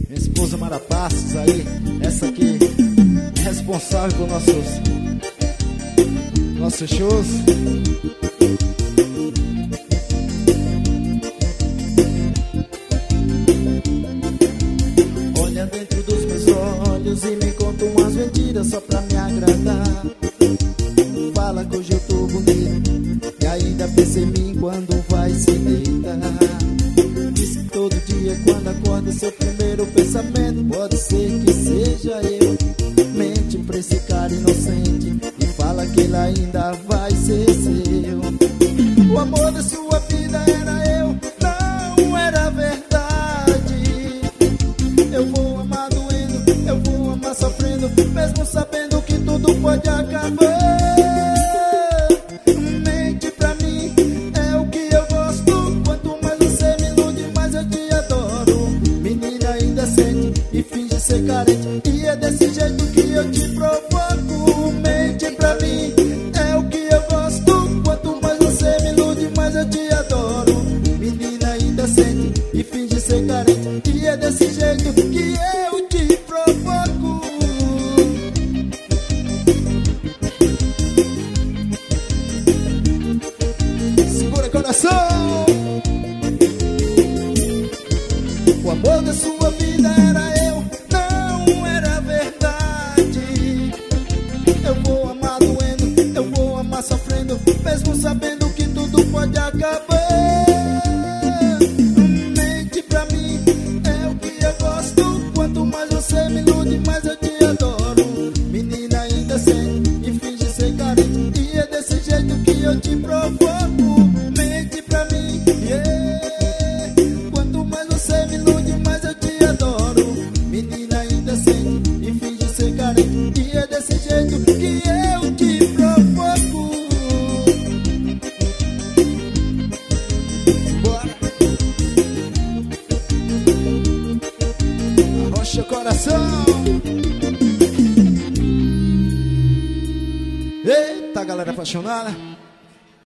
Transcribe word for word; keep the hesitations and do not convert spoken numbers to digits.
Minha esposa Mara Passos aí, essa aqui é responsável por nossos nossos shows. Olha dentro dos meus olhos e me conta umas mentiras só pra me agradar. Fala que hoje eu tô bonito e ainda pensa em mim quando vai se deitar. Diz que todo dia quando acorda seu primeiro pensamento pode ser que seja eu. Mente pra esse cara inocente e fala que ele ainda vai ser seu. O amor da sua vida era eu, não era verdade. Eu vou amar doendo, eu vou amar sofrendo, mesmo sabendo que tudo pode acabar. Mente pra mim, é o que eu gosto. Quanto mais você me ilude, mais eu te adoro. Menina indecente e finge ser carente, e é desse jeito que eu te provoco. Mente pra mim, é o que eu gosto. Quanto mais você me ilude, mais eu te adoro. Menina indecente e finge ser carente, e é desse jeito que eu te provoco. Segura coração. O amor da sua vida era eu, não era verdade. Eu vou amar doendo, eu vou amar sofrendo, mesmo sabendo que tudo pode acabar. Mente pra mim, é o que eu gosto. Quanto mais você me ilude, mais eu te adoro. Menina indecente e finge ser carente, e é desse jeito que eu te provoco. Mente pra mim, yeah. Quanto mais você me ilude, mais eu te adoro. Menina indecente e finge ser carente, e é desse jeito que eu te provoco. Bora. Arrocha o coração. Eita, galera apaixonada.